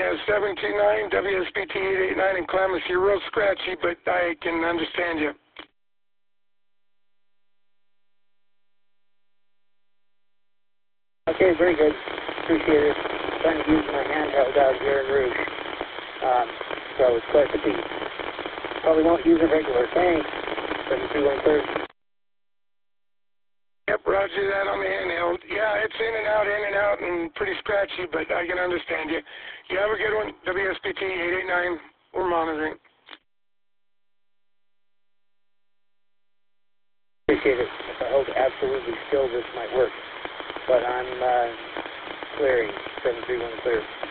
Yeah, 729 WSBT 889 in Klamath. You're real scratchy, but I can understand you. Okay, very good. Appreciate it. Trying to use my handheld out here in Rouge. So it's quite the beat. Probably won't use a regular. Thanks. 731 Yep, roger that on the handheld. Yeah, it's in and out, and pretty scratchy, but I can understand you. You have a good one. WSBT 889. We're monitoring. Appreciate it. If I hold absolutely still, this might work. But I'm clearing. 731 clear.